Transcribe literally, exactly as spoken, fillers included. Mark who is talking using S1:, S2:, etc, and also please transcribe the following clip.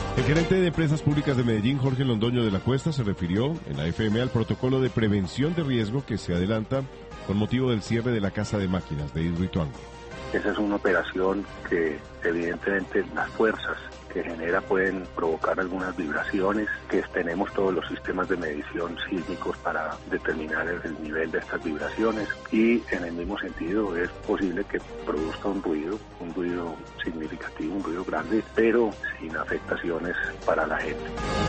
S1: El gerente de Empresas Públicas de Medellín, Jorge Londoño de la Cuesta, se refirió en la F M al protocolo de prevención de riesgo que se adelanta con motivo del cierre de la Casa de Máquinas de Hidroituango.
S2: Esa es una operación que evidentemente las fuerzas que genera pueden provocar algunas vibraciones, que tenemos todos los sistemas de medición sísmicos para determinar el nivel de estas vibraciones y en el mismo sentido es posible que produzca un ruido, un ruido significativo, un ruido grande, pero sin afectaciones para la gente.